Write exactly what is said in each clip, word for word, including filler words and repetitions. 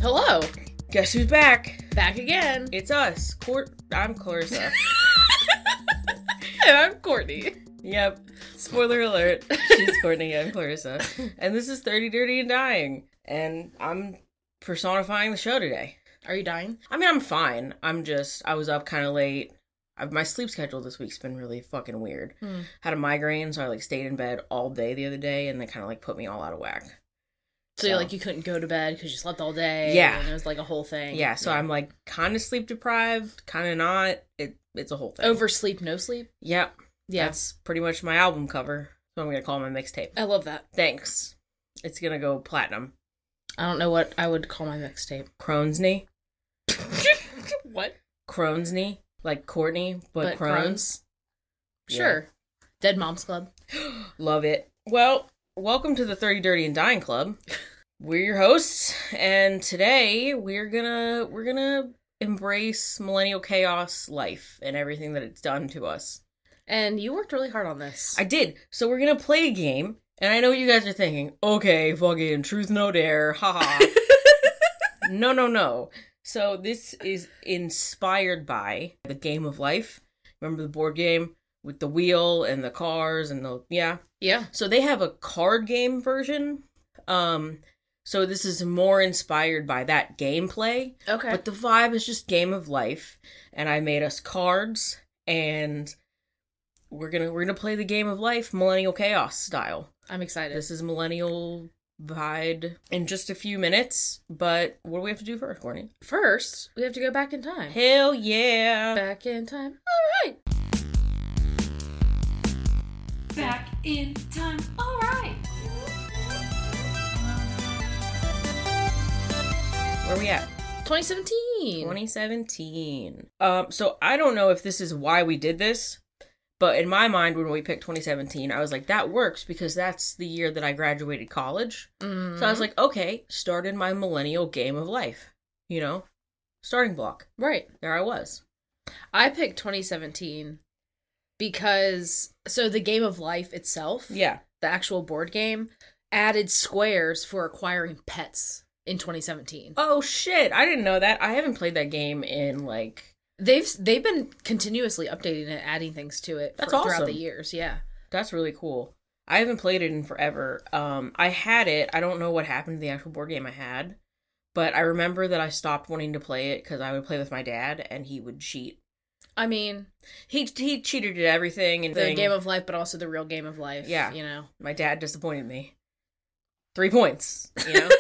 Hello. Guess who's back? Back again. It's us. Court. I'm Clarissa. And I'm Courtney. Yep. Spoiler alert. She's Courtney. I'm Clarissa. And this is thirty, Dirty, and Dying. And I'm personifying the show today. Are you dying? I mean, I'm fine. I'm just, I was up kind of late. I've, my sleep schedule this week's been really fucking weird. Hmm. Had a migraine, so I like stayed in bed all day the other day, and they kind of like put me all out of whack. So, so you're like, you couldn't go to bed because you slept all day. Yeah. And it was like a whole thing. Yeah, so yeah. I'm like kind of sleep deprived, kind of not. It It's a whole thing. Oversleep, no sleep? Yep. Yeah. That's pretty much my album cover. So I'm going to call my mixtape. I love that. Thanks. It's going to go platinum. I don't know what I would call my mixtape. Crohn's knee. What? Crohn's knee. Like Courtney, but, but Crohn's. Crohn's. Sure. Yeah. Dead Moms Club. Love it. Well, welcome to the thirty, Dirty, and Dying Club. We're your hosts, and today we're gonna we're gonna embrace millennial chaos life and everything that it's done to us. And you worked really hard on this. I did. So we're gonna play a game, and I know what you guys are thinking. Okay, fucking truth no dare, haha. No, no, no. So this is inspired by the Game of Life. Remember the board game with the wheel and the cars and the yeah? Yeah. So they have a card game version. Um so this is more inspired by that gameplay. Okay. But the vibe is just Game of Life, and I made us cards, and we're going to we're going to play the Game of Life Millennial Chaos style. I'm excited. This is Millennial Vibe in just a few minutes, but what do we have to do first, Courtney? First, we have to go back in time. Hell yeah! Back in time. All right. Back in time. All right. Where are we at? twenty seventeen. twenty seventeen. Um, so I don't know if this is why we did this, but in my mind, when we picked twenty seventeen, I was like, that works because that's the year that I graduated college. Mm-hmm. So I was like, okay, started my millennial Game of Life. You know? Starting block. Right. There I was. I picked twenty seventeen because, so the Game of Life itself, yeah, the actual board game, added squares for acquiring pets in twenty seventeen. Oh, shit. I didn't know that. I haven't played that game in, like... They've they've been continuously updating it, adding things to it That's for, throughout awesome. the years, yeah. That's really cool. I haven't played it in forever. Um, I had it. I don't know what happened to the actual board game I had, but I remember that I stopped wanting to play it because I would play with my dad, and he would cheat. I mean... He he cheated at everything. And the thing. Game of Life, but also the real Game of Life. Yeah. You know? My dad disappointed me. Three points, you know?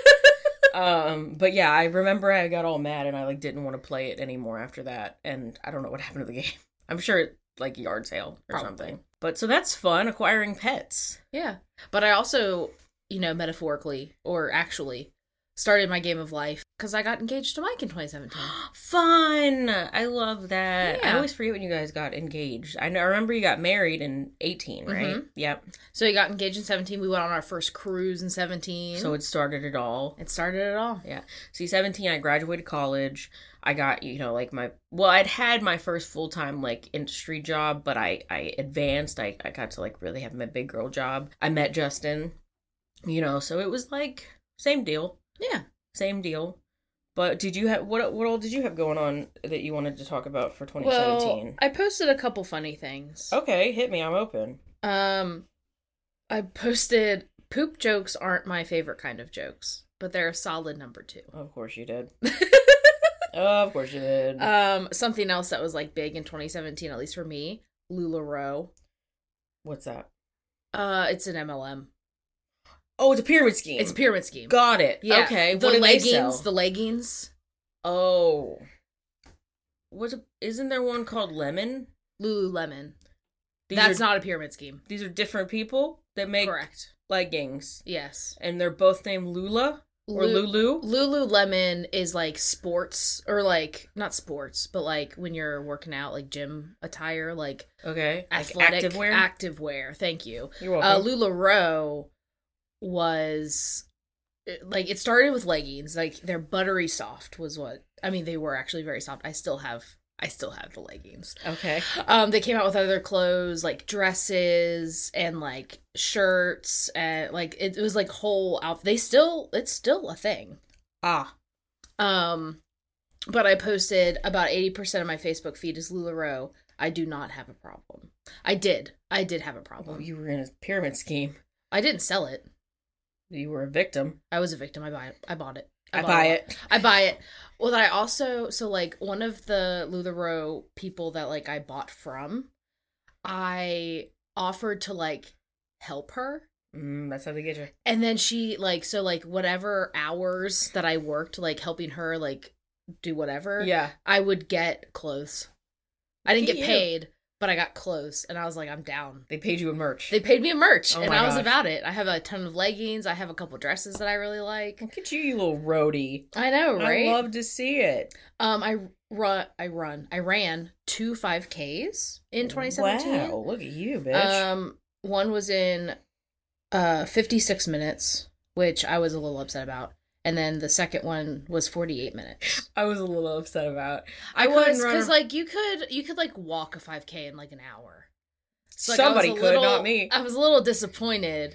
Um, but yeah, I remember I got all mad and I like didn't want to play it anymore after that, and I don't know what happened to the game. I'm sure it like yard sale or Probably. something. But so that's fun, acquiring pets. Yeah. But I also, you know, metaphorically or actually started my Game of Life because I got engaged to Mike in twenty seventeen. Fun! I love that. Yeah. I always forget when you guys got engaged. I, know, I remember you got married in eighteen, right? Mm-hmm. Yep. So we got engaged in seventeen. We went on our first cruise in seventeen. So it started it all. It started it all. Yeah. See, seventeen, I graduated college. I got, you know, like my, well, I'd had my first full-time, like, industry job, but I, I advanced. I, I got to, like, really have my big girl job. I met Justin, you know, so it was, like, same deal. Yeah. Same deal. But did you have, what what all did you have going on that you wanted to talk about for twenty seventeen? Well, I posted a couple funny things. Okay, hit me. I'm open. Um, I posted, poop jokes aren't my favorite kind of jokes, but they're a solid number two. Of course you did. Of course you did. Um, something else that was, like, big in twenty seventeen, at least for me, LuLaRoe. What's that? Uh, it's an M L M. Oh, it's a pyramid scheme. It's a pyramid scheme. Got it. Yeah. Okay. The what do leggings, they sell? the leggings. Oh. What's a, isn't there one called Lemon? Lululemon. These That's are, not a pyramid scheme. These are different people that make Correct. leggings. Yes. And they're both named Lula? Or Lu- Lulu? Lululemon is like sports, or like, not sports, but like when you're working out, like gym attire, like Okay. athletic. Like activewear? Activewear, thank you. You're Uh, welcome. LuLaRoe was, like, it started with leggings. Like, they're buttery soft was what, I mean, they were actually very soft. I still have, I still have the leggings. Okay. Um, they came out with other clothes, like dresses and like shirts, and like it, it was like whole outfit. They still, it's still a thing. Ah. Um, but I posted about eighty percent of my Facebook feed is LuLaRoe. I do not have a problem. I did. I did have a problem. Well, you were in a pyramid scheme. I didn't sell it. You were a victim. I was a victim. I buy it. I bought it. I, I bought buy it. it. I buy it. Well, I also, so like one of the LuLaRoe people that like I bought from, I offered to like help her. Mm, that's how they get you. And then she like, so like whatever hours that I worked, like helping her like do whatever, Yeah. I would get clothes. I didn't Look get at you. paid, but I got clothes, and I was like, I'm down. They paid you in merch. They paid me a merch, Oh and my I was gosh. about it. I have a ton of leggings. I have a couple dresses that I really like. Look at you, you little roadie. I know, right? I love to see it. Um, I run. I run. I ran two five Ks in twenty seventeen. Wow, look at you, bitch. Um, one was in uh fifty-six minutes, which I was a little upset about, and then the second one was forty-eight minutes. I was a little upset about. I, couldn't was run because a- like you could you could like walk a five K in like an hour. So, like, Somebody I was a could, little- not me. I was a little disappointed.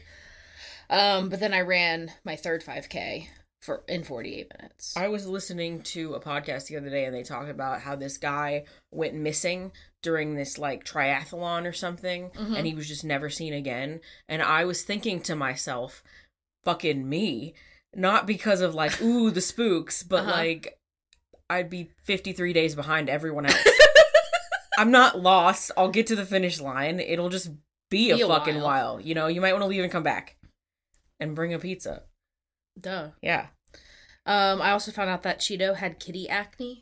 Um, but then I ran my third five K for in forty-eight minutes. I was listening to a podcast the other day, and they talked about how this guy went missing during this like triathlon or something, Mhm. and he was just never seen again. And I was thinking to myself, fucking me, not because of like, ooh, the spooks, but Uh-huh. like I'd be fifty-three days behind everyone else. I'm not lost. I'll get to the finish line. It'll just be, Be a a fucking while. while. You know, you might want to leave and come back and bring a pizza. Duh. Yeah. Um, I also found out that Cheeto had kitty acne.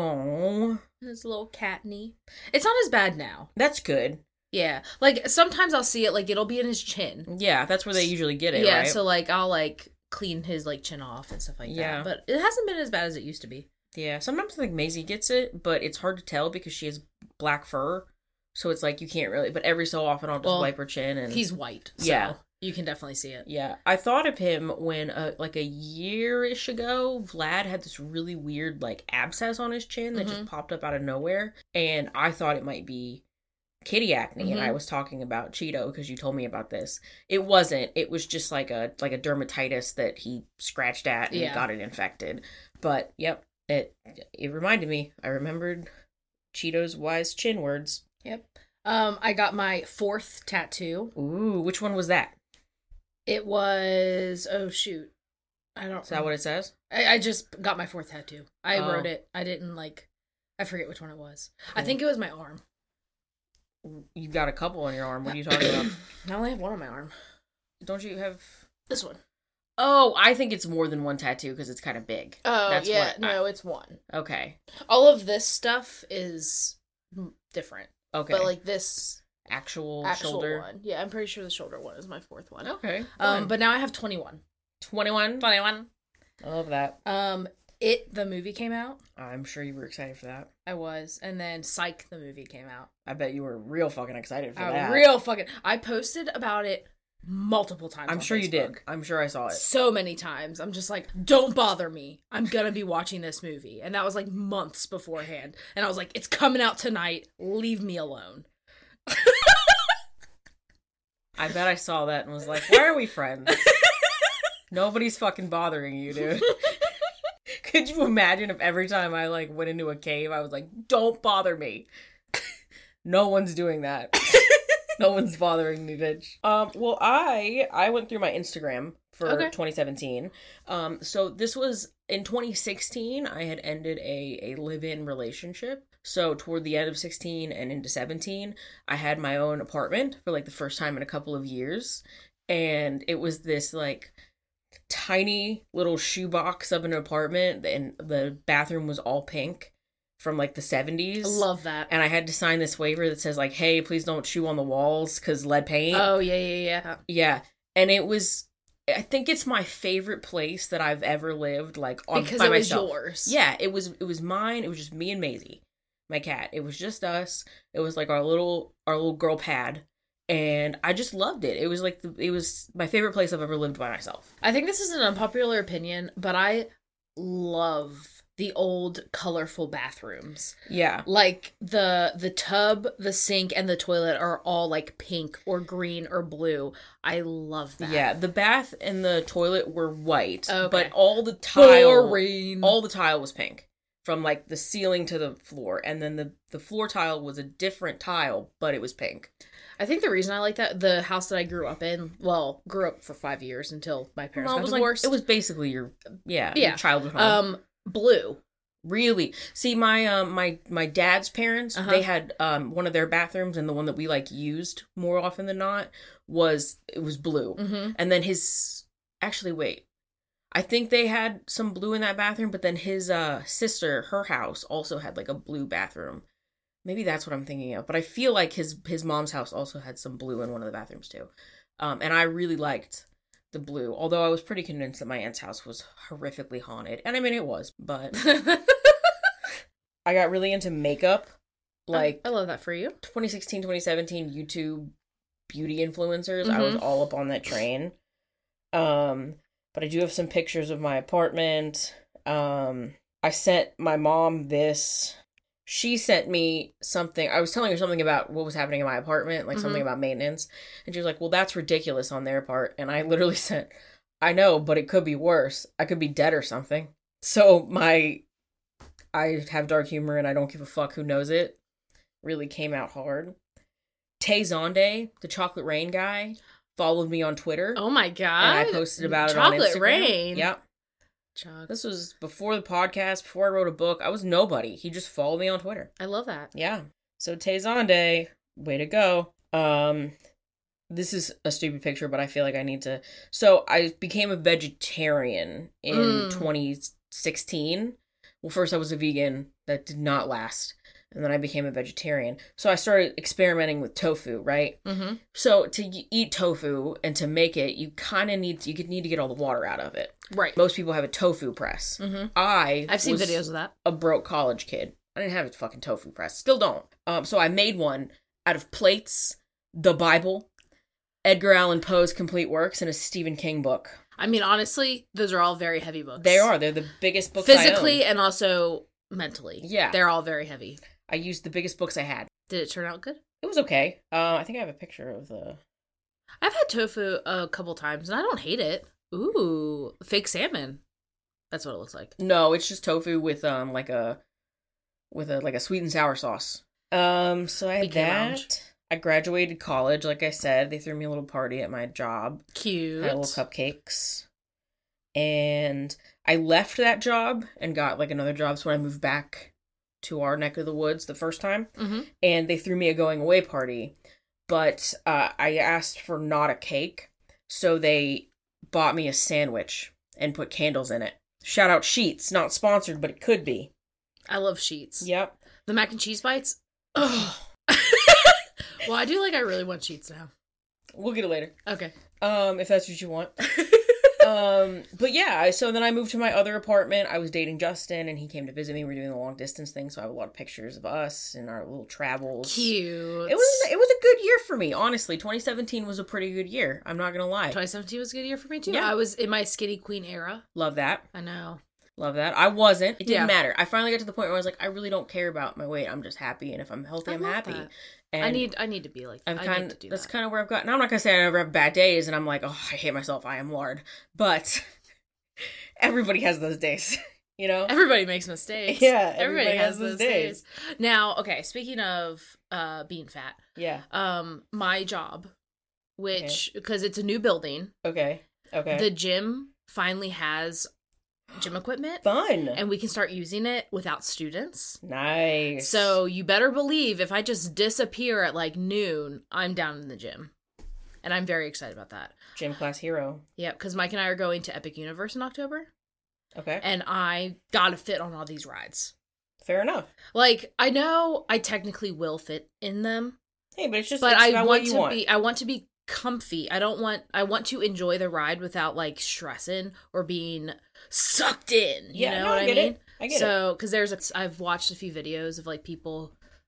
Oh, His little cat knee. It's not as bad now. that's good. Yeah. Like sometimes I'll see it, like it'll be in his chin. Yeah, that's where they usually get it, yeah, right? so like I'll like clean his like chin off and stuff like Yeah. that. But it hasn't been as bad as it used to be. Yeah, sometimes like Maisie gets it, but it's hard to tell because she has black fur. So it's like you can't really, but every so often I'll just Well, wipe her chin and He's white. So Yeah. you can definitely see it. yeah. I thought of him when uh, like a year-ish ago, Vlad had this really weird like abscess on his chin that just Mhm. popped up out of nowhere, and I thought it might be kitty acne, and Mhm. I was talking about Cheeto because you told me about this. It wasn't. It was just like a like a dermatitis that he scratched at and Yeah. got it infected. But yep, it it reminded me. I remembered Cheeto's wise chin words. Yep. Um, I got my fourth tattoo. Ooh, which one was that? It was oh shoot. I don't Is that what it says? I, I just got my fourth tattoo. I Oh. wrote it. I didn't like I forget which one it was. I Cool. think it was my arm. You've got a couple on your arm. What are you talking about? I only have one on my arm. Don't you have? This one. Oh, I think it's more than one tattoo because it's kind of big. Oh, That's yeah. what no, it's one. Okay. All of this stuff is m- different. Okay. But like this actual, actual shoulder. one. Yeah, I'm pretty sure the shoulder one is my fourth one. Okay. Um, but now I have twenty-one. twenty-one. twenty-one. I love that. Um, It, the movie came out. I'm sure you were excited for that. I was. And then Psych, the movie came out. I bet you were real fucking excited for I that. real fucking. I posted about it multiple times. I'm on sure you did. Facebook. I'm sure I saw it. So many times. I'm just like, don't bother me. I'm gonna be watching this movie. And that was like months beforehand. And I was like, it's coming out tonight. Leave me alone. I bet I saw that and was like, why are we friends? Nobody's fucking bothering you, dude. Could you imagine if every time I like went into a cave, I was like, don't bother me. No one's doing that. No one's bothering me, bitch. Um, well, I I went through my Instagram for Okay. twenty seventeen. Um, so this was in twenty sixteen. I had ended a a live-in relationship. So toward the end of sixteen and into seventeen, I had my own apartment for like the first time in a couple of years, and it was this like tiny little shoebox of an apartment, and the bathroom was all pink from like the seventies. I love that. And I had to sign this waiver that says like, hey, please don't chew on the walls because lead paint. Oh, yeah, yeah, yeah. Yeah. And it was, I think it's my favorite place that I've ever lived, like on Because by it was myself. yours. Yeah, it was it was mine. It was just me and Maisie, my cat. It was just us. It was like our little our little girl pad. And I just loved it. It was like the, it was my favorite place I've ever lived by myself. I think this is an unpopular opinion, but I love the old colorful bathrooms. Yeah. Like the the tub, the sink, and the toilet are all like pink or green or blue. I love that. Yeah, the bath and the toilet were white, Okay. but all the tile, Boring. all the tile was pink, from like the ceiling to the floor, and then the the floor tile was a different tile, but it was pink. I think the reason I like that, the house that I grew up in, well, grew up for five years until my parents Well, it got was divorced. like it was basically your yeah, Yeah. your childhood home. um blue. Really? See, my um my my dad's parents, Uh-huh. they had um one of their bathrooms, and the one that we like used more often than not was it was blue. Mm-hmm. And then his actually wait. I think they had some blue in that bathroom, but then his uh sister, her house also had like a blue bathroom. Maybe that's what I'm thinking of. But I feel like his his mom's house also had some blue in one of the bathrooms too. Um and I really liked the blue, although I was pretty convinced that my aunt's house was horrifically haunted. And I mean it was, but I got really into makeup, like I love that for you. twenty sixteen, twenty seventeen YouTube beauty influencers. I was Mhm. all up on that train. Um, but I do have some pictures of my apartment. Um, I sent my mom this. She sent me something. I was telling her something about what was happening in my apartment, like something Mhm. about maintenance. And she was like, well, that's ridiculous on their part. And I literally said, I know, but it could be worse. I could be dead or something. So my, I have dark humor and I don't give a fuck who knows it, really came out hard. Tay Zonde, the Chocolate Rain guy, followed me on Twitter. Oh my god. and I posted about it on Instagram. Chocolate Rain. Yep. Chocolate. This was before the podcast, before I wrote a book. I was nobody. He just followed me on Twitter. I love that. Yeah. So Tay Zonde, way to go. Um, this is a stupid picture, but I feel like I need to. So I became a vegetarian in Mm. twenty sixteen. Well, first I was a vegan. That did not last. And then I became a vegetarian. So I started experimenting with tofu, right? Mm-hmm. So to y- eat tofu and to make it, you kind of need to, you could need to get all the water out of it. Right. Most people have a tofu press. Mm-hmm. I I've seen was videos of that. a broke college kid. I didn't have a fucking tofu press. Still don't. Um, so I made one out of plates, the Bible, Edgar Allan Poe's Complete Works, and a Stephen King book. I mean, honestly, those are all very heavy books. They are. They're the biggest books I own. Physically and also mentally. Yeah. They're all very heavy. I used the biggest books I had. Did it turn out good? It was okay. Uh, I think I have a picture of the... I've had tofu a couple times and I don't hate it. Ooh, fake salmon. That's what it looks like. No, it's just tofu with um like a with a like a sweet and sour sauce. Um, so I had B K that. Lounge. I graduated college, like I said. They threw me a little party at my job. Cute. Had little cupcakes. And I left that job and got like another job. So when I moved back to our neck of the woods the first time, Mm-hmm. and they threw me a going away party. But uh, I asked for not a cake, so they bought me a sandwich and put candles in it. Shout out Sheets, not sponsored, but it could be. I love Sheets. Yep. The mac and cheese bites. Oh. Well, I do like. I really want Sheets now. We'll get it later. Okay. Um, if that's what you want. Um, but yeah, I- so then I moved to my other apartment. I was dating Justin, and he came to visit me. We were doing the long distance thing, so I have a lot of pictures of us and our little travels. Cute. It was it was a good year for me, honestly. twenty seventeen was a pretty good year. I'm not gonna lie. twenty seventeen was a good year for me too. Yeah. I was in my skinny queen era. Love that. I know. Love that. I wasn't. It didn't Yeah. matter. I finally got to the point where I was like, I really don't care about my weight. I'm just happy, and if I'm healthy, I I'm love happy. that. And I need. I need to be like. I've I kind need to of do that's that. kind of where I've got. Now I'm not gonna say I never have bad days, and I'm like, oh, I hate myself. I am lard. But everybody has those days, you know. Everybody makes mistakes. Yeah, Everybody, everybody has has those those days. days. Now, okay. Speaking of uh being fat, Yeah. um, my job, which because it's a new building, Okay. Okay. the gym finally has gym equipment, Fun. and we can start using it without students. Nice. So you better believe if I just disappear at like noon, I'm down in the gym. And I'm very excited about that. gym class hero. Yeah, because Mike and I are going to Epic Universe in October. Okay. And I gotta fit on all these rides. Fair enough. Like, I know I technically will fit in them, Hey, but it's just but it's I about want what you to want. be I want to be comfy. I don't want I want to enjoy the ride without like stressing or being sucked in. You Yeah, know no, what I I get mean? it. I get so, because there's a, I've watched a few videos of like people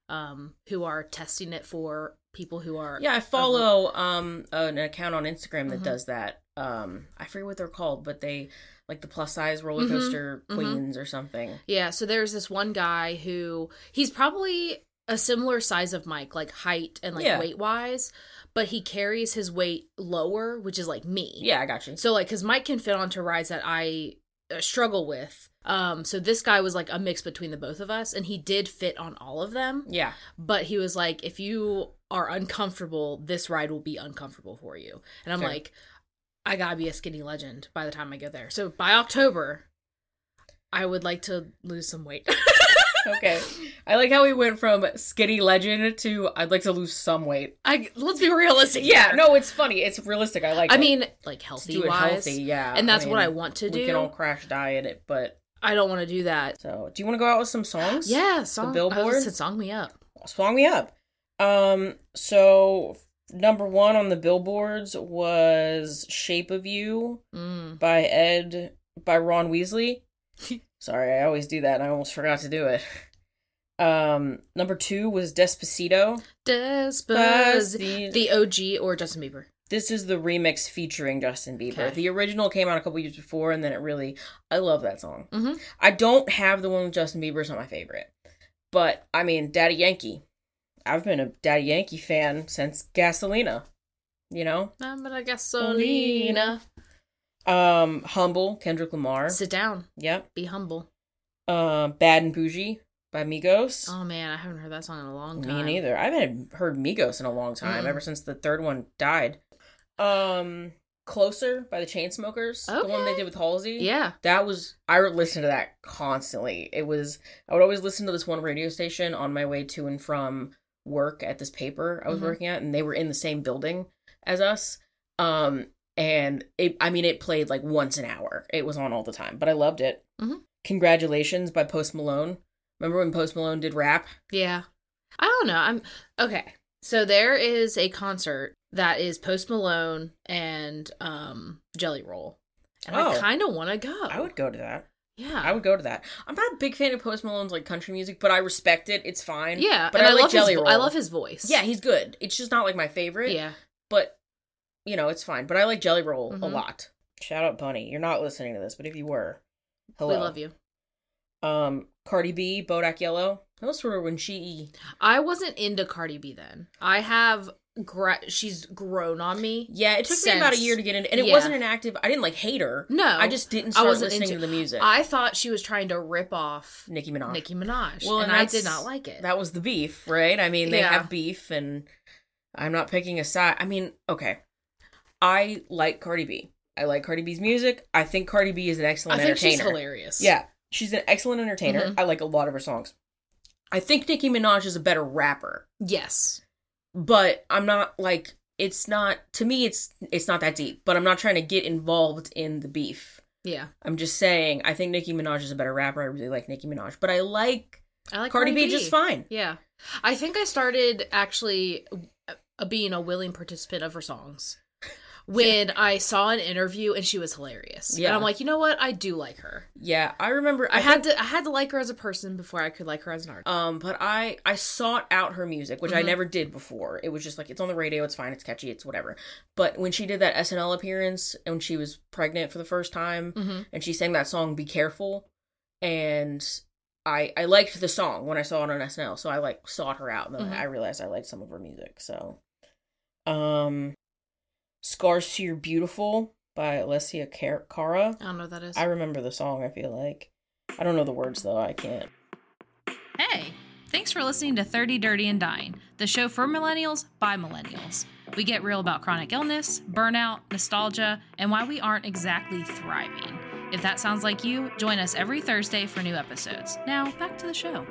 um, who are testing it for people who are. Yeah, I follow um an account on Instagram that Mhm. does that. Um, I forget what they're called, but they like the plus size roller Mhm, coaster mhm. queens or something. Yeah, so there's this one guy who he's probably a similar size of Mike, like height and like Yeah. weight wise, but he carries his weight lower, which is like me. Yeah, I got you. So like, because Mike can fit onto rides that I uh, struggle with. Um, so this guy was like a mix between the both of us, and he did fit on all of them. Yeah, But he was like, if you are uncomfortable, this ride will be uncomfortable for you. And I'm Fair. like, I gotta be a skinny legend by the time I get there. So by October, I would like to lose some weight. okay. I like how we went from skinny legend to I'd like to lose some weight. I let's be realistic. Yeah, here. no, it's funny. It's realistic. I like I it. mean, like To healthy do it wise, healthy, yeah. and that's I what mean, I want to do. We can all crash diet it, but I don't want to do that. so do you want to go out with some songs? Yeah, song. Billboard? I said, song me up. Song me up. Um, so number one on the billboards was "Shape of You" Mm. by Ed by Ron Weasley. Sorry, I always do that, and I almost forgot to do it. Um, number two was "Despacito." Despacito. The O G or Justin Bieber. This is the remix featuring Justin Bieber. Okay. The original came out a couple years before, and then it really... I love that song. Mm-hmm. I don't have the one with Justin Bieber. It's not my favorite. But, I mean, Daddy Yankee. I've been a Daddy Yankee fan since Gasolina. You know? I'm gonna gasolina. Um, Humble, Kendrick Lamar. Sit down. Yep. Be humble. Um, Bad and Bougie by Migos. Oh man, I haven't heard that song in a long Me time. neither. I haven't heard Migos in a long time, Mm. ever since the third one died. Um, Closer by the Chainsmokers. The one they Okay. did with Halsey. Yeah. That was, I listened to that constantly. It was, I would always listen to this one radio station on my way to and from work at this paper I was Mhm. working at, and they were in the same building as us. Um, and it, I mean, it played like once an hour. It was on all the time, but I loved it. Mhm. Congratulations by Post Malone. Remember when Post Malone did rap? Yeah. I don't know. I'm okay. So there is a concert that is Post Malone and um Jelly Roll. And I Oh. kind of want to go. I would go to that. Yeah. I would go to that. I'm not a big fan of Post Malone's like country music, but I respect it. It's fine. Yeah, but and I, I, like love Jelly his, vo- Roll. I love his voice. Yeah, he's good. It's just not like my favorite. Yeah. But you know, it's fine. But I like Jelly Roll a Mhm. lot. Shout out Bunny. You're not listening to this, but if you were, hello. We love you. Um, Cardi B, Bodak Yellow. Those were when she. I wasn't into Cardi B then. I have gra- she's grown on me. Yeah, it took me about a Since- year to get into, and it yeah. wasn't an active. I didn't like hate her. No. I just didn't I start wasn't listening into- to the music. I thought she was trying to rip off Nicki Minaj. Nicki Minaj. Well, and and I that's- did not like it. That was the beef, right? I mean, they Yeah. have beef, and I'm not picking a side. I mean, okay. I like Cardi B. I like Cardi B's music. I think Cardi B is an I excellent think entertainer. she's hilarious. Yeah, she's an excellent entertainer. Mhm. I like a lot of her songs. I think Nicki Minaj is a better rapper, Yes. but I'm not like it's not to me. It's it's not that deep. But I'm not trying to get involved in the beef. Yeah. I'm just saying I think Nicki Minaj is a better rapper. I really like Nicki Minaj, but I like I like Cardi, B just fine. Yeah. I think I started actually uh, being a willing participant of her songs when I saw an interview and she was hilarious. Yeah. And I'm like, you know what? I do like her. Yeah, I remember. I, I had think- to I had to like her as a person before I could like her as an artist. Um, but I I sought out her music, which I Mhm. never did before. It was just like it's on the radio, it's fine, it's catchy, it's whatever. But when she did that S N L appearance and when she was pregnant for the first time, Mhm. and she sang that song "Be Careful," and I I liked the song when I saw it on S N L, so I like sought her out, and then Mhm. I realized I liked some of her music. So, um, "Scars to Your Beautiful" by Alessia Car- Cara. I don't know what that is. I remember the song. I feel like I don't know the words though. I can't. Hey, thanks for listening to thirty Dirty and Dying, the show for millennials by millennials. We get real about chronic illness, burnout, nostalgia, and why we aren't exactly thriving. If that sounds like you, join us every Thursday for new episodes. Now, back to the show.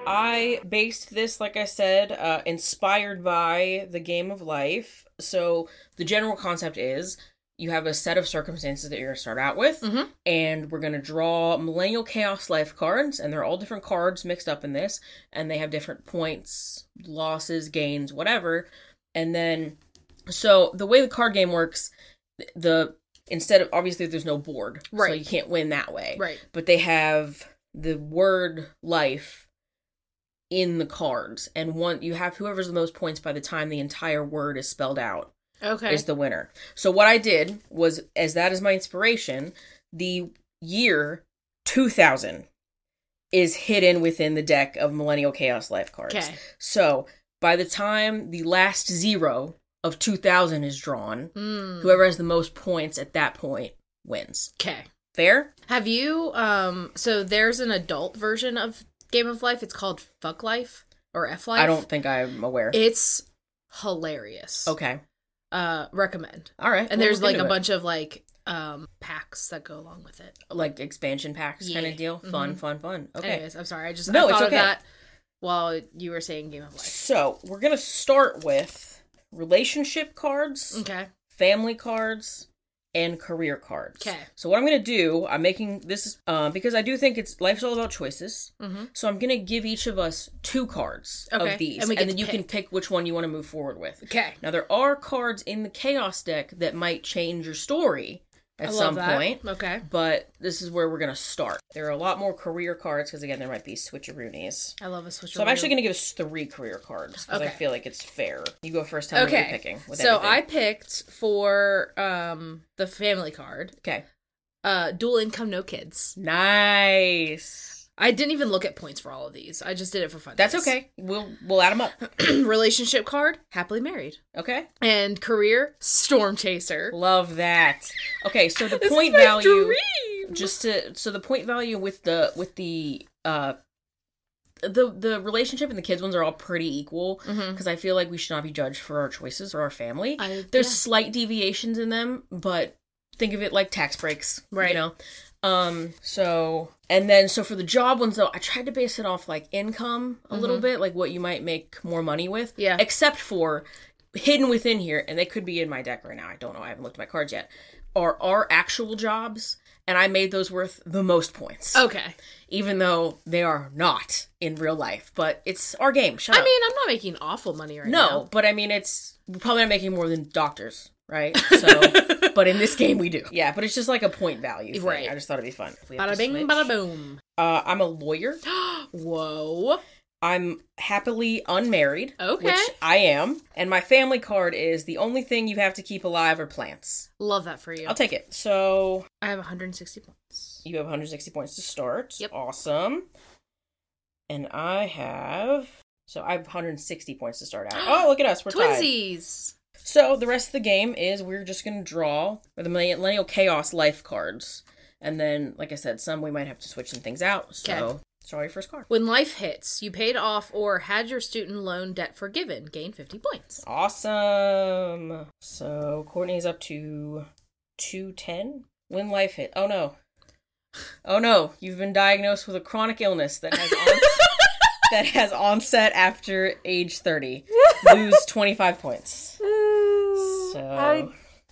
I based this, like I said, uh, inspired by the Game of Life. So the general concept is you have a set of circumstances that you're going to start out with, Mhm. and we're going to draw Millennial Chaos Life cards, and they're all different cards mixed up in this, and they have different points, losses, gains, whatever. And then, so the way the card game works, the instead of, obviously there's no board, so Right. you can't win that way. Right. But they have the word life in the cards, and one you have whoever's the most points by the time the entire word is spelled out Okay. is the winner. So what I did was, as that is my inspiration, the year two thousand is hidden within the deck of Millennial Chaos Life cards. Okay. So by the time the last zero of two thousand is drawn, Mm. whoever has the most points at that point wins. Okay. Fair? Have you, um, so there's an adult version of Game of Life. It's called Fuck Life or F Life. I don't think I'm aware. It's hilarious. Okay. Uh, recommend. All right. And we'll there's look like a into it. bunch of like, um, packs that go along with it. Like expansion packs kind Yeah. of deal. Fun, Mhm. fun, fun. Okay. Anyways, I'm sorry. I just No, I it's thought okay. of that while you were saying Game of Life. So we're going to start with relationship cards, Okay. family cards, and career cards. Okay. So what I'm going to do, I'm making this, uh, because I do think it's life's all about choices. Mm-hmm. So I'm going to give each of us two cards Okay, of these. and And, we get then to you can pick. pick which one you want to move forward with. Okay. Now, there are cards in the Chaos deck that might change your story at I love some that. point. Okay. But this is where we're going to start. There are a lot more career cards because, again, there might be switcheroonies. I love a switch. So I'm actually going to give us three career cards because I Okay. feel like it's fair. You go first. Tell me what Okay. you're picking. With So everything. I picked for um the family card, Okay. uh, dual income, no kids. Nice. I didn't even look at points for all of these. I just did it for fun. That's okay. We'll we'll add them up. Relationship card, happily married. Okay. And career, storm chaser. Love that. Okay, so the This is point my value dream. just to so the point value with the with the uh the the relationship and the kids ones are all pretty equal Mhm. because I feel like we should not be judged for our choices or our family. I- There's yeah. slight deviations in them, but think of it like tax breaks, Right. You know. Um. So and then so for the job ones though, I tried to base it off like income a little Mhm. bit, like what you might make more money with. Yeah. Except for hidden within here, and they could be in my deck right now. I don't know. I haven't looked at my cards yet. Are our actual jobs, and I made those worth the most points. Okay. Even though they are not in real life, but it's our game. Shut I up. mean, I'm not making awful money right no, now. but I mean, it's we're probably not making more than doctors, right? So, but in this game we do. Yeah, but it's just like a point value thing. Right. I just thought it'd be fun. If we have Bada to bing, switch. bada boom. Uh, I'm a lawyer. Whoa. I'm happily unmarried. Okay. Which I am. And my family card is the only thing you have to keep alive are plants. Love that for you. I'll take it. So I have one hundred sixty points. you have one hundred sixty points to start. Yep. Awesome. And I have... So I have one hundred sixty points to start out. Oh, look at us. We're tied. Twinsies. So the rest of the game is we're just going to draw the Millennial Chaos life cards. And then, like I said, some we might have to switch some things out. So Okay. draw your first card. When life hits, you paid off or had your student loan debt forgiven. Gain fifty points. Awesome. So Courtney's up to two ten. When life hit. Oh no. Oh no. You've been diagnosed with a chronic illness that has on- that has onset after age thirty. Lose twenty-five points. So I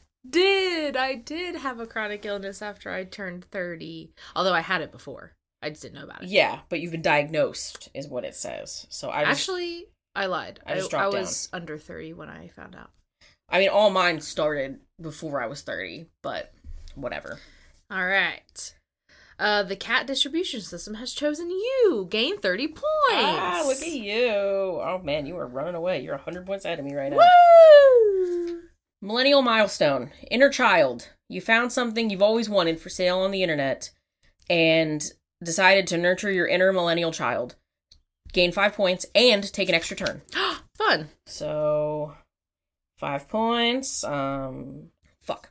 did. I did have a chronic illness after I turned thirty. Although I had it before. I just didn't know about it. yeah, but you've been diagnosed is what it says. So I just, Actually, I lied. I just I, dropped was under thirty when I found out. I mean all mine started before I was thirty, but whatever. All right. Uh, the cat distribution system has chosen you. Gain thirty points. Ah, look at you. Oh man, you are running away. You're one hundred points ahead of me right now. Woo! Millennial milestone. Inner child. You found something you've always wanted for sale on the internet and decided to nurture your inner millennial child. Gain five points and take an extra turn. Fun. So, five points. Um, fuck.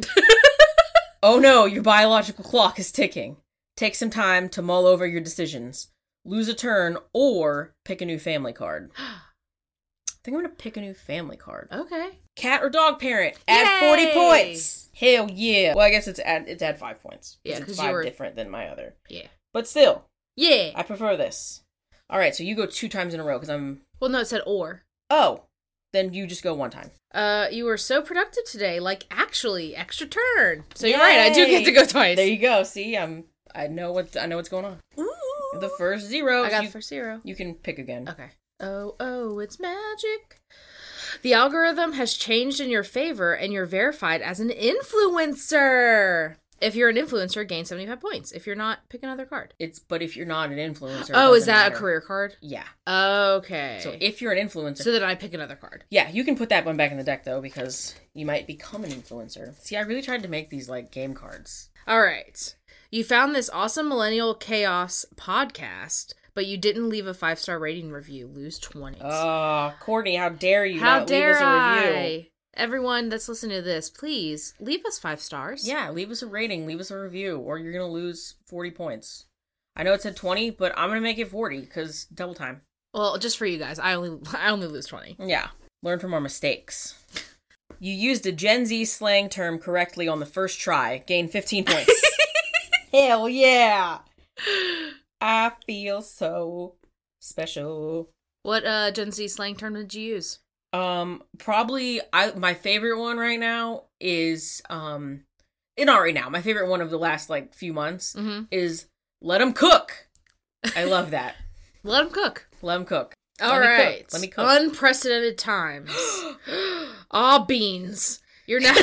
Oh no, your biological clock is ticking. Take some time to mull over your decisions. Lose a turn or pick a new family card. I think I'm gonna pick a new family card. Okay. Cat or dog parent. Add forty Yay! points. Hell yeah. Well, I guess it's add it's add five points. Yeah, it's 'cause five you were- different than my other. Yeah. But still, Yeah. I prefer this. All right, so you go two times in a row because I'm. Well, no, it said or. Oh, then you just go one time. Uh, you were so productive today. Like, actually, extra turn. So you're right. I do get to go twice. There you go. See, I'm. I know what I know what's going on. Ooh. The first zero. I got you, the first zero. you can pick again. Okay. Oh, oh, it's magic. The algorithm has changed in your favor and you're verified as an influencer. If you're an influencer, gain seventy-five points. If you're not, pick another card. It's but if you're not an influencer, it Oh, is doesn't that matter. a career card? Yeah. Okay. So if you're an influencer, So then I pick another card. yeah, you can put that one back in the deck though because you might become an influencer. See, I really tried to make these like game cards. All right. You found this awesome Millennial Chaos podcast, but you didn't leave a five-star rating review. Lose twenty. Oh, Courtney, how dare you How not dare leave us a review? I? Everyone that's listening to this, please leave us five stars. Yeah, leave us a rating, leave us a review, or you're gonna lose forty points. I know it said twenty, but I'm gonna make it forty because double time. Well, just for you guys, I only I only lose twenty. Yeah, learn from our mistakes. You used a Gen Z slang term correctly on the first try. Gain fifteen points. Hell yeah! I feel so special. What uh Gen Z slang term did you use? Um, probably I my favorite one right now is um, eh, not right now. My favorite one of the last like few months Mm-hmm. is let them cook. I love that. Let them cook. Let them cook. All Let me right. cook. Let me cook. Unprecedented times. Aw, beans. You're now.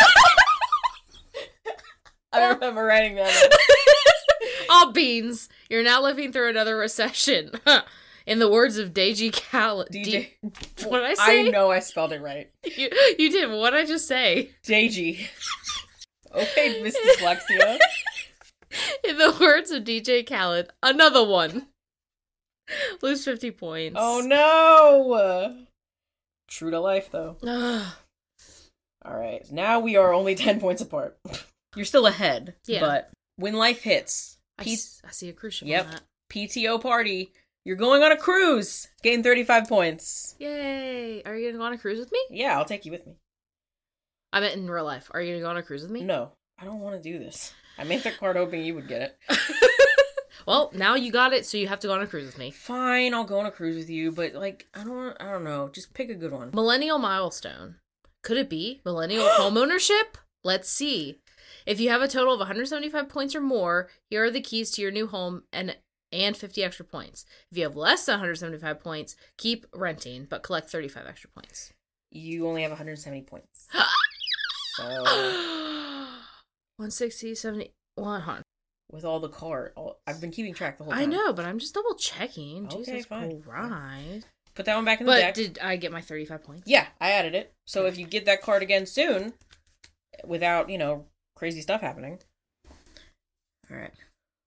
I remember writing that. Aw, beans. You're now living through another recession. In the words of Deji Khaled. D J. What did I say? I know I spelled it right. You, you did. What did I just say? J G. Okay, Miss Dyslexia. In the words of D J Khaled, another one. Lose fifty points. Oh no! True to life, though. Ugh. All right, now we are only ten points apart. You're still ahead, Yeah. but when life hits, I, P- s- I see a cruise ship Yep. on that. P T O party, you're going on a cruise. Gain thirty-five points. Yay. Are you going to go on a cruise with me? Yeah, I'll take you with me. I meant in real life. Are you going to go on a cruise with me? No, I don't want to do this. I made the card hoping you would get it. Well, now you got it, so you have to go on a cruise with me. Fine, I'll go on a cruise with you, but like, I don't, I don't know. Just pick a good one. Millennial milestone. Could it be millennial homeownership? Let's see. If you have a total of one hundred seventy-five points or more, here are the keys to your new home and and fifty extra points. If you have less than one hundred seventy-five points, keep renting, but collect thirty-five extra points. You only have one hundred seventy points. So, one sixty, seventy, one hundred. with all the card, all, I've been keeping track the whole time. I know, but I'm just double checking. Okay, Jesus fine. Christ. Put that one back in the But deck. did I get my thirty-five points? Yeah, I added it. So if you get that card again soon, without, you know, crazy stuff happening. All right.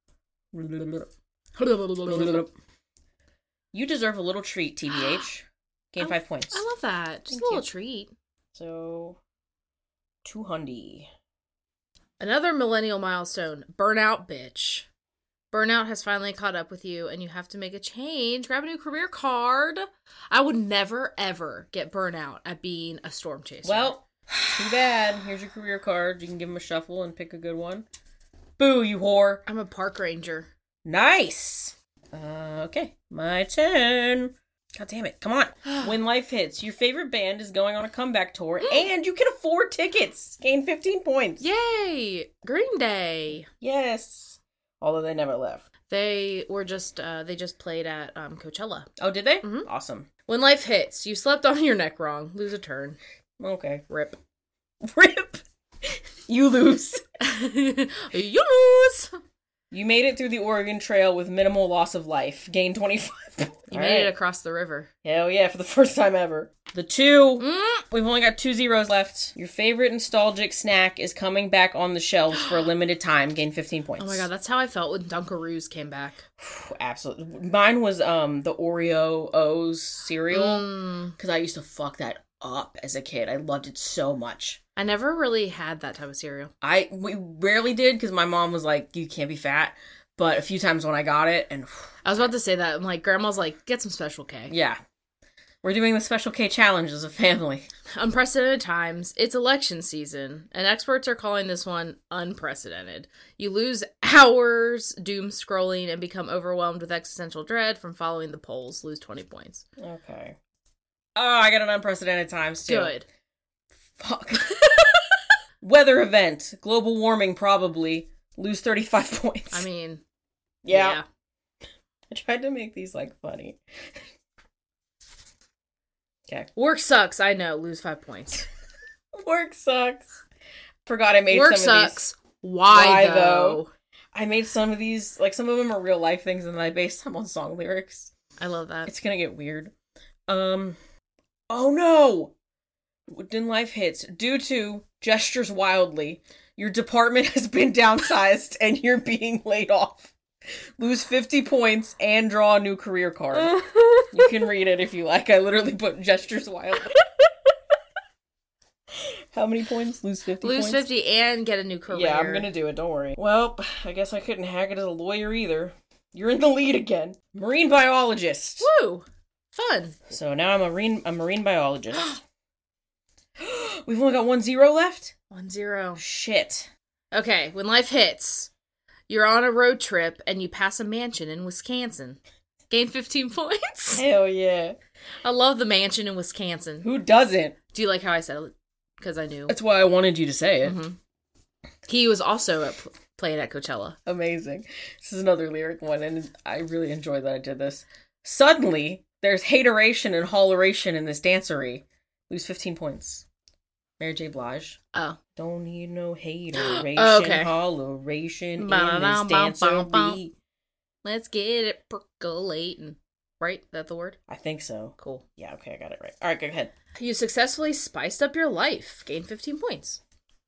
You deserve a little treat, T B H. Gain five points. I love that. Just Thank a little you. treat. So, two hundred. Another millennial milestone. Burnout, bitch. Burnout has finally caught up with you, and you have to make a change. Grab a new career card. I would never, ever get burnout at being a storm chaser. Well, too bad. Here's your career card. You can give them a shuffle and pick a good one. Boo, you whore. I'm a park ranger. Nice. Uh, okay, my turn. God damn it. Come on. When life hits, your favorite band is going on a comeback tour, and you can afford tickets. Gain fifteen points. Yay! Green Day. Yes. Although they never left. They were just, uh, they just played at um, Coachella. Oh, did they? Mhm. Awesome. When life hits, you slept on your neck wrong. Lose a turn. Okay. Rip. Rip. You lose. You lose! You made it through the Oregon Trail with minimal loss of life. Gain twenty-five. You All made right. it across the river. Hell yeah, for the first time ever. The two. Mm. We've only got two zeros left. Your favorite nostalgic snack is coming back on the shelves for a limited time. Gain fifteen points. Oh my god, that's how I felt when Dunkaroos came back. Absolutely. Mine was um the Oreo O's cereal. Mm. Because I used to fuck that up as a kid. I loved it so much. I never really had that type of cereal. I we rarely did because my mom was like, you can't be fat. But a few times when I got it, and I was about to say that. I'm like, Grandma's like, get some Special K. yeah. We're doing the Special K challenge as a family. Unprecedented times. It's election season, and experts are calling this one unprecedented. You lose hours doom scrolling and become overwhelmed with existential dread from following the polls. Lose twenty points. Okay. Oh, I got an unprecedented times too. Good. Fuck. Weather event. Global warming, probably. Lose thirty-five points. I mean, yeah. I tried to make these, like, funny. Okay. Work sucks. I know. Lose five points. Work sucks. Forgot I made Work some of these. sucks. Why, Why, though? though? I made some of these, like, some of them are real life things, and then I based them on song lyrics. I love that. It's gonna get weird. Um, oh no! When life hits, due to gestures wildly, your department has been downsized and you're being laid off. Lose fifty points and draw a new career card. You can read it if you like. I literally put gestures wildly. How many points? Lose fifty Lose points? fifty and get a new career. Yeah, I'm gonna do it, don't worry. Well, I guess I couldn't hack it as a lawyer either. You're in the lead again. Marine biologist. Woo! Fun. So now I'm a marine, a marine biologist. We've only got one zero left? One zero. Shit. Okay, when life hits, you're on a road trip and you pass a mansion in Wisconsin. Gain fifteen points. Hell yeah. I love the mansion in Wisconsin. Who doesn't? Do you like how I said it? Because I knew. That's why I wanted you to say it. Mm-hmm. He was also at, playing at Coachella. Amazing. This is another lyric one, and I really enjoy that I did this. Suddenly, there's hateration and holleration in this dancery. Lose fifteen points. Mary J. Blige. Oh. Don't need no hateration, Oh, okay. holleration in this Ba-da-dum-bum-bum-bum. dancery. Let's get it percolating. Right? That the word? I think so. Cool. Yeah, okay, I got it right. Alright, go ahead. You successfully spiced up your life. Gain fifteen points.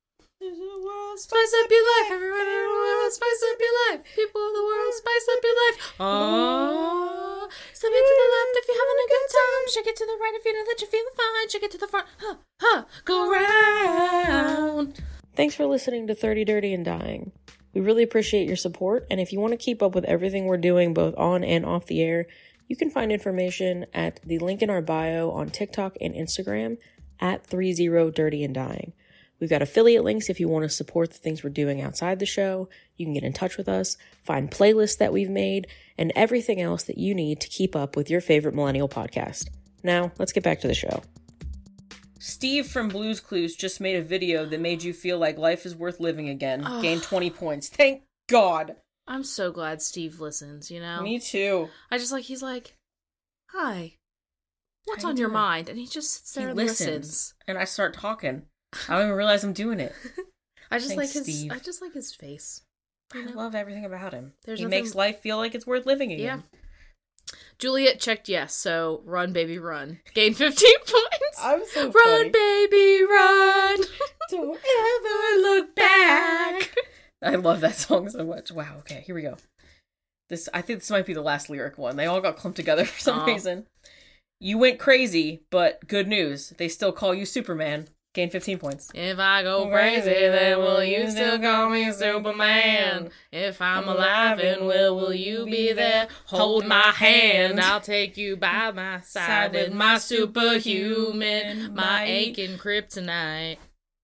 Spice up your life, everyone in the world. Spice up your life. People of the world, spice up your life. Oh, step it to the left if you're having a good time. Shake it to the right if you know that you're feeling fine. Shake it to the front. Huh, huh, go round. Thanks for listening to thirty Dirty and Dying. We really appreciate your support, and if you want to keep up with everything we're doing both on and off the air, you can find information at the link in our bio on TikTok and Instagram at thirty Dirty and Dying. We've got affiliate links if you want to support the things we're doing outside the show. You can get in touch with us, find playlists that we've made, and everything else that you need to keep up with your favorite millennial podcast. Now, let's get back to the show. Steve from Blue's Clues just made a video that made you feel like life is worth living again. Oh. Gained twenty points. Thank God. I'm so glad Steve listens, you know? Me too. I just like, he's like, hi, what's How you on your doing? mind? And he just sits there He and listens. listens. And I start talking. I don't even realize I'm doing it. I just Thanks, like his, Steve. I just like his face. I You know? love everything about him. There's he nothing- makes life feel like it's worth living again. Yeah. Juliet checked yes, so run, baby, run. Gain fifteen points. I'm so Run, funny. baby, run. Don't ever look back. I love that song so much. Wow, okay, here we go. This I think this might be the last lyric one. They all got clumped together for some Aw. reason. You went crazy, but good news. They still call you Superman. Gain fifteen points. If I go crazy, then will you still call me Superman? If I'm alive and well, will you be there? Hold my hand, I'll take you by my side with my superhuman, my aching kryptonite.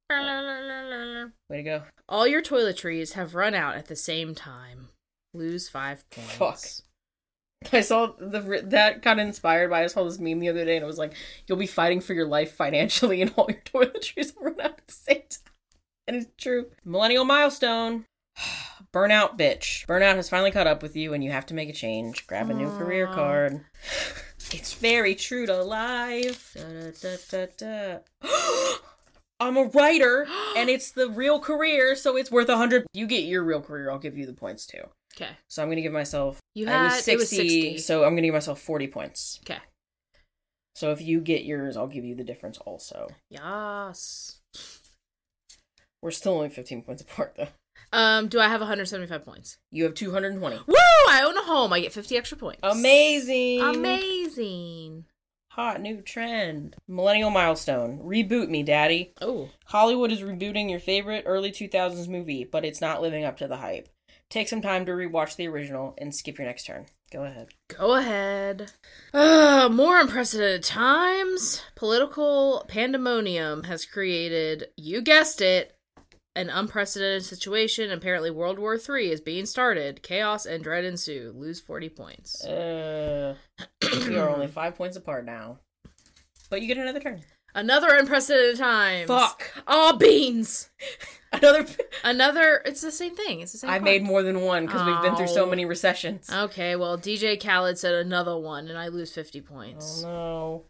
Way to go. All your toiletries have run out at the same time. Lose five points. Fuck. I saw the that got inspired by I saw this meme the other day and it was like, you'll be fighting for your life financially and all your toiletries will run out at the same time. And it's true. Millennial milestone. Burnout, bitch. Burnout has finally caught up with you and you have to make a change. Grab a new career Aw. card. It's very true to life. Da, da, da, da, da. I'm a writer and it's the real career, so it's worth a hundred. You get your real career, I'll give you the points too. Okay. So I'm gonna give myself. You I had was sixty, it was sixty. so I'm gonna give myself forty points. Okay. So if you get yours, I'll give you the difference also. Yes. We're still only fifteen points apart though. Um, do I have one hundred seventy-five points? You have two hundred twenty. Woo! I own a home. I get fifty extra points. Amazing. Amazing. Hot new trend. Millennial milestone. Reboot me, daddy. Oh. Hollywood is rebooting your favorite early two thousands movie, but it's not living up to the hype. Take some time to rewatch the original and skip your next turn. Go ahead. Go ahead. Uh, more unprecedented times. Political pandemonium has created, you guessed it, an unprecedented situation. Apparently World War Three is being started. Chaos and dread ensue. Lose forty points. Uh, we are only five points apart now. But you get another turn. Another unprecedented times. Fuck. Oh, beans. Another. Another, it's the same thing. It's the same I card. made more than one because we've been through so Oh. many recessions. Okay, well, D J Khaled said another one, and I lose fifty points. Oh no.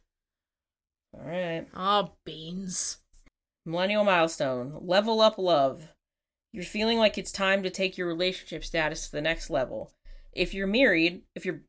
Alright. Oh, beans. Millennial milestone. Level up love. You're feeling like it's time to take your relationship status to the next level. If you're married, if you're...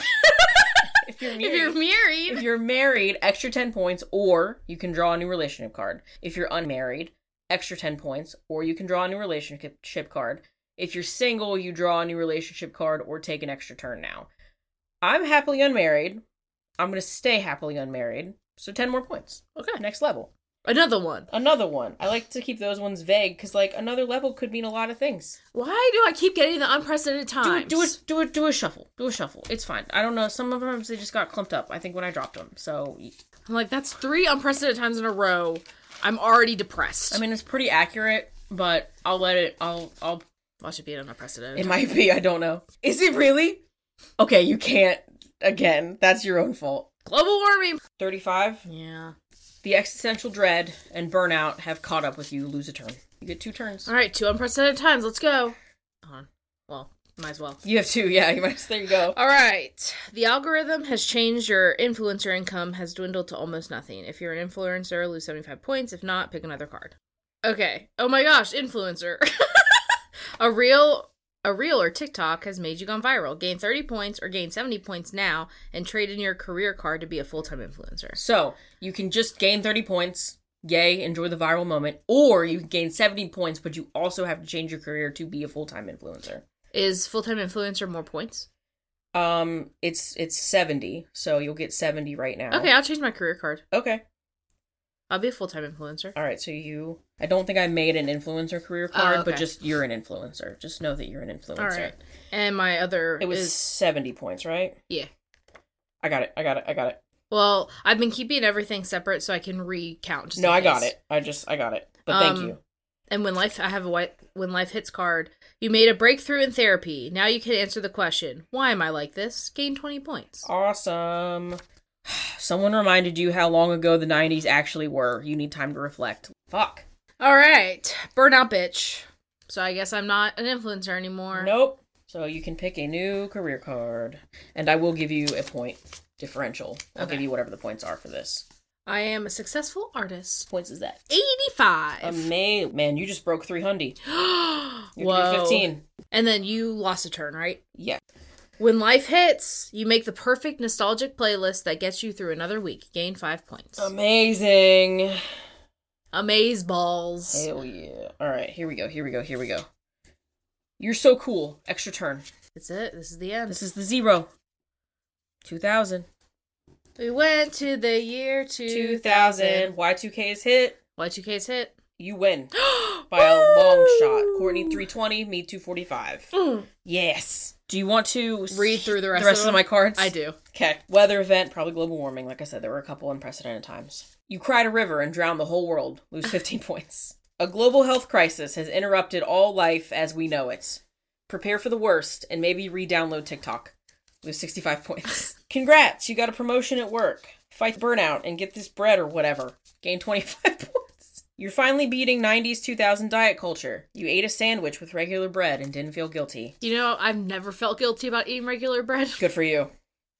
if you're married... If you're married... If you're married, extra ten points, or you can draw a new relationship card. If you're unmarried, extra ten points, or you can draw a new relationship card. If you're single, you draw a new relationship card or take an extra turn now. I'm happily unmarried. I'm going to stay happily unmarried. So ten more points. Okay. Next level. Another one. Another one. I like to keep those ones vague because, like, another level could mean a lot of things. Why do I keep getting the unprecedented times? Do, do, a, do, a, do a shuffle. Do a shuffle. It's fine. I don't know. Some of them, they just got clumped up, I think, when I dropped them. So... I'm like, that's three unprecedented times in a row. I'm already depressed. I mean, it's pretty accurate, but I'll let it... I'll... I'll Watch it be an unprecedented. It might be. I don't know. Is it really? Okay, you can't. Again, that's your own fault. Global warming. thirty-five. Yeah. The existential dread and burnout have caught up with you. Lose a turn. You get two turns. All right, two unprecedented times. Let's go. Hold on. Well, might as well. You have two. Yeah, you might. There you go. All right. The algorithm has changed. Your influencer income has dwindled to almost nothing. If you're an influencer, lose seventy-five points. If not, pick another card. Okay. Oh my gosh, influencer. A reel, a reel or TikTok has made you gone viral. Gain thirty points or gain seventy points now and trade in your career card to be a full-time influencer. So, you can just gain thirty points, yay, enjoy the viral moment, or you can gain seventy points, but you also have to change your career to be a full-time influencer. Is full-time influencer more points? Um, it's it's seventy, so you'll get seventy right now. Okay, I'll change my career card. Okay. I'll be a full-time influencer. All right, so you... I don't think I made an influencer career card, oh, okay. but just you're an influencer. Just know that you're an influencer. All right. And my other It was is... seventy points, right? Yeah. I got it, I got it, I got it. Well, I've been keeping everything separate so I can recount. Just no, in I case. got it. I just, I got it. But thank Um, you. And when life... I have a white... When life hits card, you made a breakthrough in therapy. Now you can answer the question, why am I like this? Gain twenty points. Awesome. Someone reminded you how long ago the nineties actually were. You need time to reflect. Fuck. All right. Burnout bitch. So I guess I'm not an influencer anymore. Nope. So you can pick a new career card. And I will give you a point differential. I'll Okay. give you whatever the points are for this. I am a successful artist. Points is that? eighty-five. Ama- Man, you just broke three hundred. Whoa. You're fifteen. And then you lost a turn, right? Yeah. When life hits, you make the perfect nostalgic playlist that gets you through another week. Gain five points. Amazing. Amaze balls. Hell yeah. All right, here we go, here we go, here we go. You're so cool. Extra turn. That's it. This is the end. This is the zero. two thousand. We went to the year two two thousand. thousand. Y two K is hit. Y two K's hit. You win. By a long shot. Courtney three twenty, me two forty-five. Mm. Yes. Do you want to Read through the rest, the rest of, of, them? my cards? I do. Okay. Weather event, probably global warming. Like I said, there were a couple unprecedented times. You cried a river and drowned the whole world. Lose fifteen points. A global health crisis has interrupted all life as we know it. Prepare for the worst and maybe re-download TikTok. Lose sixty-five points. Congrats, you got a promotion at work. Fight burnout and get this bread or whatever. Gain twenty-five points. You're finally beating nineties two thousand diet culture. You ate a sandwich with regular bread and didn't feel guilty. You know, I've never felt guilty about eating regular bread. Good for you.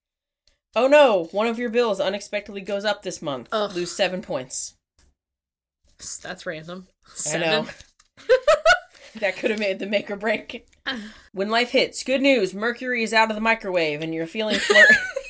Oh no, one of your bills unexpectedly goes up this month. Ugh. Lose seven points. That's random. I Seven. know. That could have made the make or break. When life hits, good news, Mercury is out of the microwave and you're feeling flirt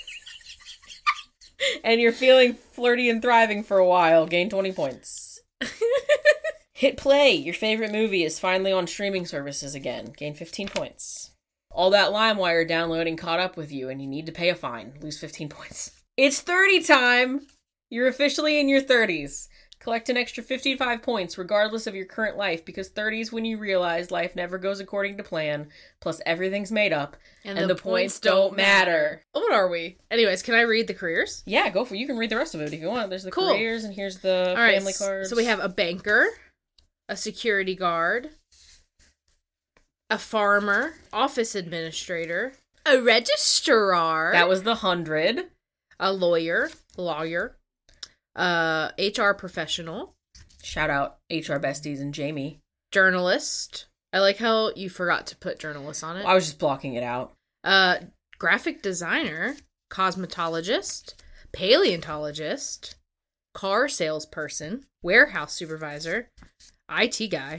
and you're feeling flirty and thriving for a while. Gain twenty points. Hit play. Your favorite movie is finally on streaming services again. Gain fifteen points. All that LimeWire downloading caught up with you and you need to pay a fine. Lose fifteen points. It's thirty time! You're officially in your thirties. Collect an extra fifty-five points regardless of your current life because thirty is when you realize life never goes according to plan, plus everything's made up, and, and the, the points, points don't matter. matter. What are we? Anyways, can I read the careers? Yeah, go for it. You can read the rest of it if you want. There's the cool. careers and here's the All right, family cards. So we have a banker, a security guard, a farmer, office administrator, a registrar. That was the hundred. A lawyer, lawyer. Uh, H R professional. Shout out H R besties and Jamie. Journalist. I like how you forgot to put journalist on it. I was just blocking it out. Uh, graphic designer, cosmetologist, paleontologist, car salesperson, warehouse supervisor, I T guy,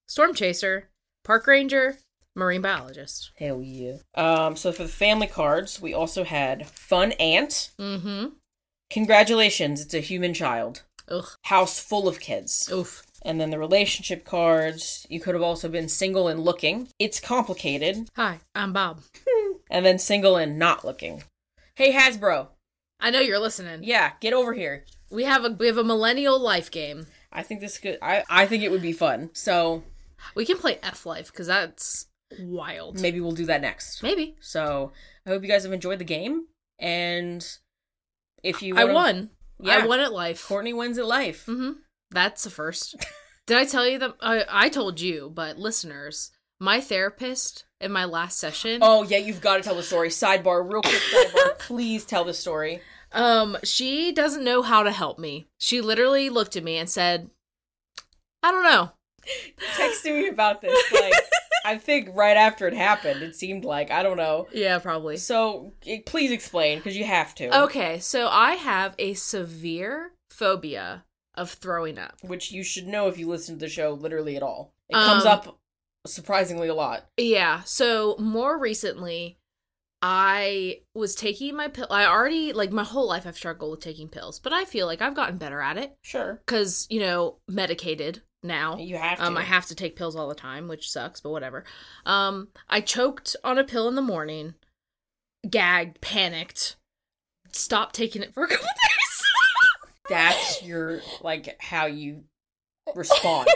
storm chaser, park ranger, marine biologist. Hell yeah. Um, so for the family cards, we also had fun aunt. Mm-hmm. Congratulations, it's a human child. Ugh. House full of kids. Oof. And then the relationship cards, you could have also been single and looking. It's complicated. Hi, I'm Bob. And then single and not looking. Hey, Hasbro. I know you're listening. Yeah, get over here. We have a we have a millennial life game. I think this could, I, I think it would be fun. So We can play F Life because that's wild. maybe we'll do that next. Maybe. So I hope you guys have enjoyed the game. And if you I wanna- won. Yeah. I won at life. Courtney wins at life. Mm-hmm. That's a first. Did I tell you that? I, I told you, but listeners, my therapist in my last session, Oh, yeah, you've got to tell the story. Sidebar, real quick sidebar. Please tell the story. um, she doesn't know how to help me. She literally looked at me and said, I don't know. Texting me about this, like, I think right after it happened, it seemed like, I don't know. Yeah, probably. So, eh, please explain, because you have to. Okay, so I have a severe phobia of throwing up. Which you should know if you listen to the show literally at all. It Um, comes up surprisingly a lot. Yeah, so more recently, I was taking my pill. I already, like, my whole life I've struggled with taking pills, but I feel like I've gotten better at it. Sure. Because, you know, medicated now. You have to. Um, I have to take pills all the time, which sucks, but whatever. Um, I choked on a pill in the morning, gagged, panicked, stopped taking it for a couple days. That's your, like, how you respond.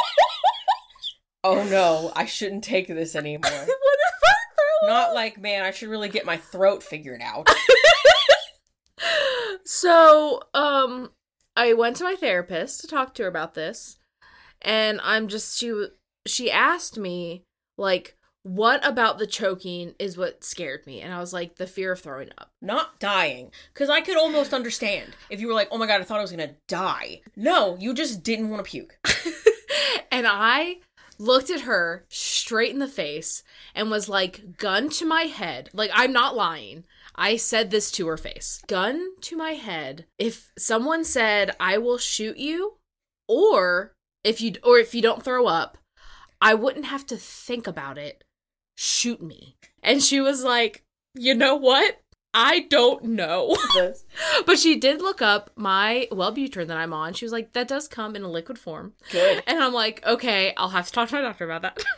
Oh no, I shouldn't take this anymore. What if I throw Not up? like, man, I should really get my throat figured out. So, um, I went to my therapist to talk to her about this, and I'm just, she, she asked me, like, what about the choking is what scared me? And I was like, the fear of throwing up. Not dying. Because I could almost understand if you were like, oh my god, I thought I was gonna die. No, you just didn't want to puke. And I looked at her straight in the face and was like, gun to my head. Like, I'm not lying. I said this to her face. Gun to my head. If someone said, I will shoot you, or if you or if you don't throw up, I wouldn't have to think about it. Shoot me. And she was like, you know what? I don't know. But she did look up my Wellbutrin that I'm on. She was like, that does come in a liquid form. Good. And I'm like, okay, I'll have to talk to my doctor about that.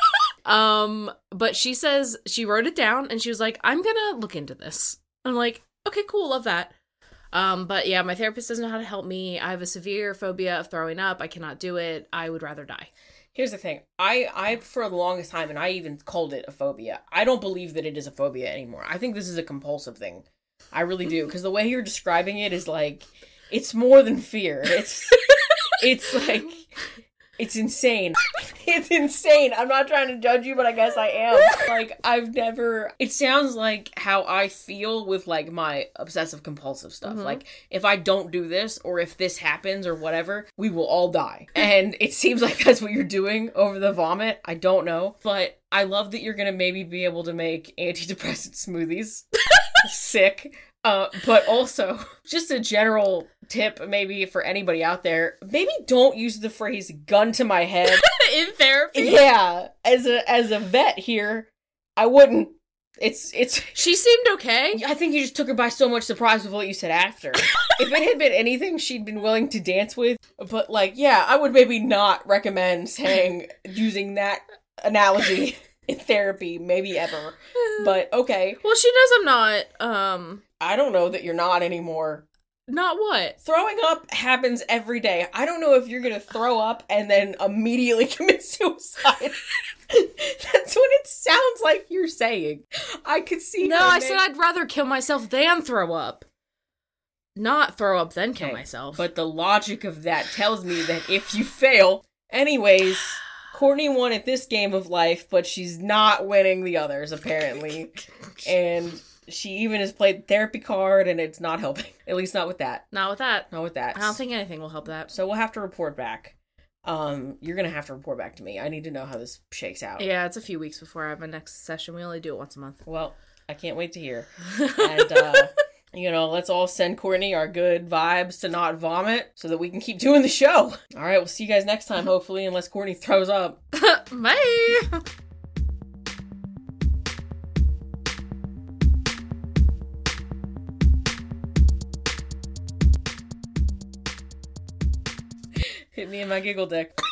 um, but she says she wrote it down and she was like, I'm gonna look into this. I'm like, okay, cool, love that. Um, but yeah, my therapist doesn't know how to help me. I have a severe phobia of throwing up. I cannot do it. I would rather die. Here's the thing. I, I, for the longest time, and I even called it a phobia, I don't believe that it is a phobia anymore. I think this is a compulsive thing. I really do. Because the way you're describing it is like, it's more than fear. It's, it's like, it's insane. It's insane. I'm not trying to judge you, but I guess I am. Like, I've never, it sounds like how I feel with, like, my obsessive compulsive stuff. Mhm. Like, if I don't do this, or if this happens, or whatever, we will all die. And it seems like that's what you're doing over the vomit. I don't know. But I love that you're gonna maybe be able to make antidepressant smoothies. Sick. Uh, but also, just a general tip maybe for anybody out there, maybe don't use the phrase gun to my head. In therapy? Yeah, as a as a vet here, I wouldn't. It's it's. She seemed okay. I think you just took her by so much surprise with what you said after. If it had been anything she'd been willing to dance with, but like, yeah, I would maybe not recommend saying using that analogy in therapy, maybe ever. But okay, Well, she knows I'm not, um, I don't know that you're not anymore. not what? Throwing up happens every day. I don't know if you're gonna throw up and then immediately commit suicide. That's what it sounds like you're saying. I could see. No, her I make- said I'd rather kill myself than throw up. Not throw up then kill Okay, myself. But the logic of that tells me that if you fail, anyways, Courtney won at this game of life, but she's not winning the others apparently, and she even has played the therapy card, and it's not helping. At least not with that. Not with that. Not with that. I don't think anything will help that. So we'll have to report back. Um, you're gonna have to report back to me. I need to know how this shakes out. Yeah, it's a few weeks before I have my next session. We only do it once a month. Well, I can't wait to hear. And uh, You know, let's all send Courtney our good vibes to not vomit so that we can keep doing the show. All right, we'll see you guys next time, hopefully, unless Courtney throws up. Bye! Hit me in my giggle dick.